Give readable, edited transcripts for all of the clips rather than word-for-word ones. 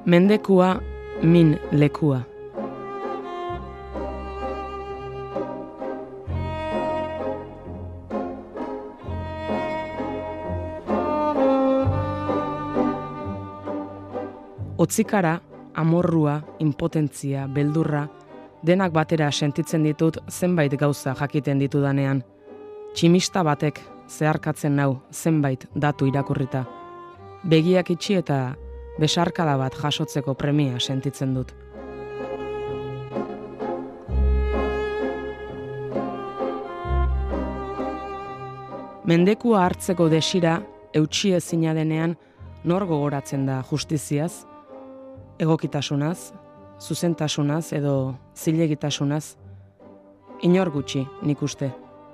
Mendekua, min lekua. Otzikara, amorrua, inpotentzia, beldurra, denak batera sentitzen ditut zenbait gauza jakiten ditudanean. Tximista batek zeharkatzen nau zenbait datu irakurrita. Begiak itxi eta besarkada bat jasotzeko premia sentitzen dut. Mendekua hartzeko desira eutsi ezina denean nor gogoratzen da justiziaz, egokitasunaz, zuzentasunaz edo zilegitasunaz, inor gutxi nik uste.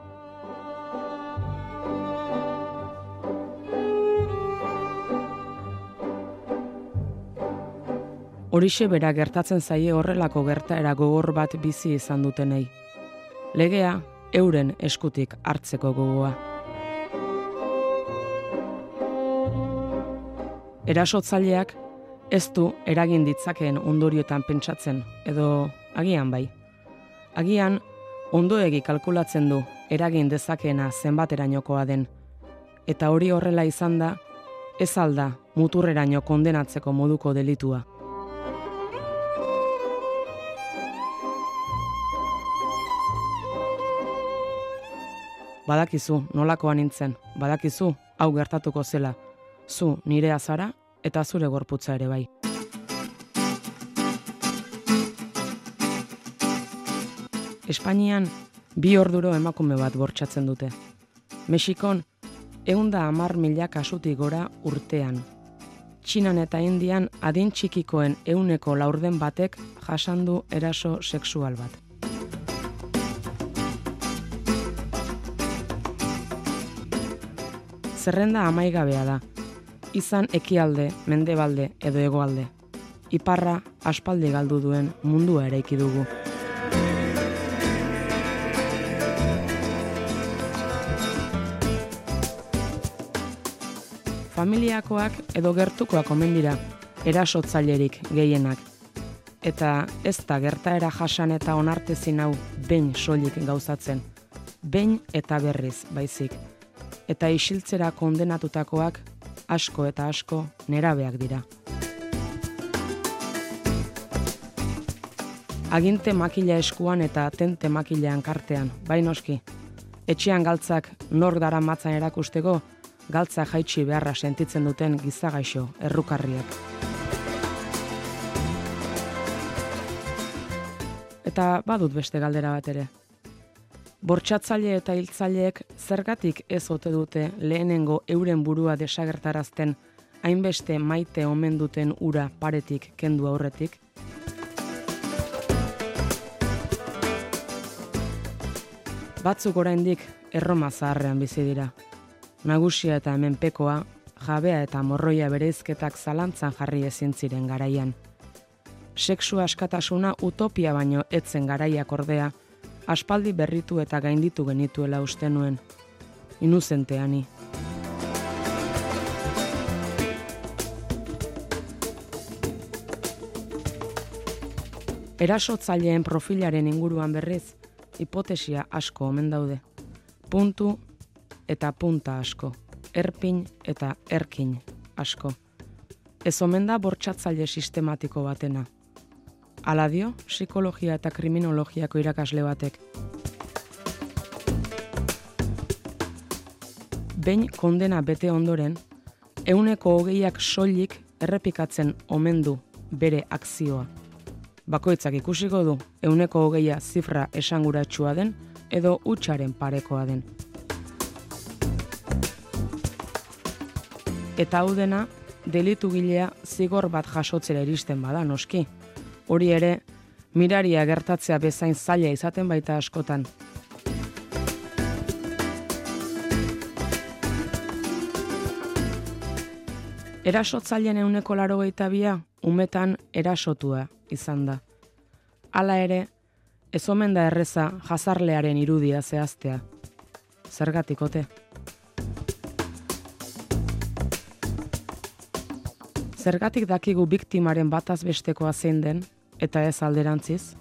Horixe bera gertatzen zaie horrelako gertaera gogor bat bizi izan dutenei. Legea euren eskutik hartzeko gogoa. Erasotzaileak ez du eragin ditzakeen ondorioetan pentsatzen, edo agian bai. Agian ondoegi kalkulatzen du eragin dezakeena zenbaterainokoa den, eta hori horrela izan da, ez alda muturreraino kondenatzeko moduko delitua. Badakizu nolakoa nintzen, badakizu hau gertatuko zela, zu nirea zara eta zure gorputza ere bai. Espainian 2 orduro emakume bat bortxatzen dute. Mexikon 110.000 kasutik gora urtean. Txinan eta Indian adin txikikoen 100 batek jasandu eraso sexual bat. Zerrenda amaigabea da, izan ekialde, mendebalde edo hegoalde. Iparra aspaldi galdu duen mundua eraiki dugu. Familiakoak edo gertukoak omen dira, erasotzailerik gehienak. Eta ez da gertaera jasan eta onartezin hau behin soilik gauzatzen. Behin eta berriz baizik. Eta isiltzera kondenatutakoak asko eta asko nerabeak dira. Aginte makila eskuan eta tente makilean kartean, bai noski. Etxean galtzak nor daramatzan erakusteko, galtza jaitsi beharra sentitzen duten gizagaixo, errukarriak. Eta badut beste galdera bat ere. Bortxatzaile eta hiltzaileek zergatik ez ote dute lehenengo euren burua desagertarazten hainbeste maite omen duten ura paretik kendu aurretik? Batzuk oraindik Erroma zaharrean bizi dira. Nagusia eta menpekoa, jabea eta morroia bereizketak zalantzan jarri ezin ziren garaian. Sexu askatasuna utopia baino etzen garaiak ordea, aspaldi berritu eta gainditu genituela uste nuen. Inuzentea ni. Erasotzaileen profilaren inguruan berriz, hipotesia asko omen daude. Puntu eta punta asko. Erpin eta erkin asko. Ez omen da bortxatzaile sistematiko batena. Hala dio, psikologia eta kriminologiako irakasle batek. Behin kondena bete ondoren, 120 soilik errepikatzen omen du bere akzioa. Bakoitzak ikusiko du 120 zifra esanguratsua den edo hutsaren parekoa den. Eta hau dena, delitugilea zigor bat jasotzera iristen bada noski. Hori ere, miraria gertatzea bezain zaila izaten baita askotan. Erasotzaileen 182 umetan erasotua izan da. Hala ere, ez omen da erreza jazarlearen irudia zehaztea. Zergatik ote? Zergatik dakigu biktimaren bataz bestekoa zein den, eta ez alderantziz?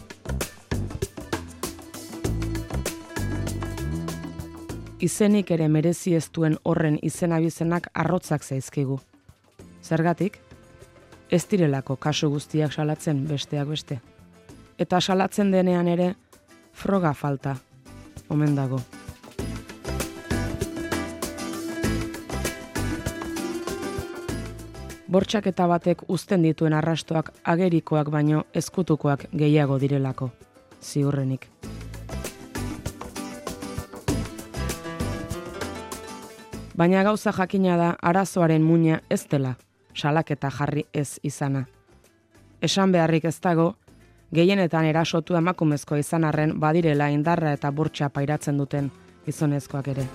Izenik ere merezi ez duen horren izenabizenak arrotzak zaizkigu. Zergatik? Ez direlako kasu guztiak salatzen besteak beste. Eta salatzen denean ere, froga falta, omen dago. Bortxaketa batek uzten dituen arrastoak agerikoak baino ezkutukoak gehiago direlako, ziurrenik. Baina gauza jakina da arazoaren muina ez dela, salaketa jarri ez izana. Esan beharrik ez dago, gehienetan erasotu emakumezko izan arren badirela indarra eta bortxa pairatzen duten gizonezkoak ere.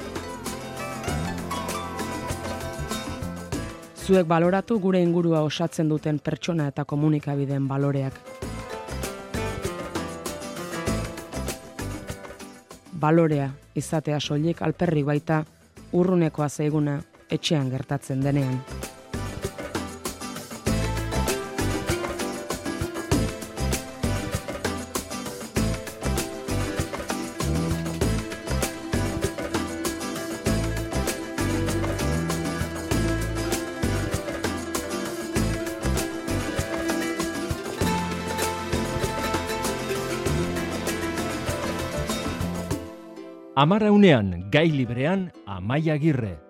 Zuek baloratu gure ingurua osatzen duten pertsona eta komunikabideen baloreak. Balorea izatea soilik alperrik baita urrunekoa zaiguna etxean gertatzen denean. Amarraunean, gai librean, Amaia Agirre.